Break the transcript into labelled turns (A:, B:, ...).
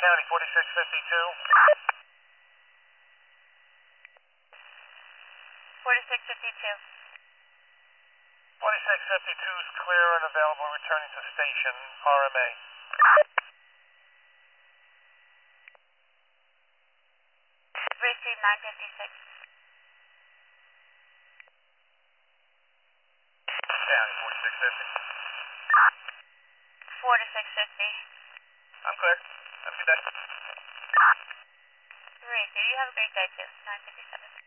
A: County, 4652.
B: 4652.
A: 4652 is clear and available, returning to station, RMA.
B: Receive 956.
A: County, 4650.
B: 4650.
A: I'm clear. Have a good day.
B: Receive. You have a great day too. 957.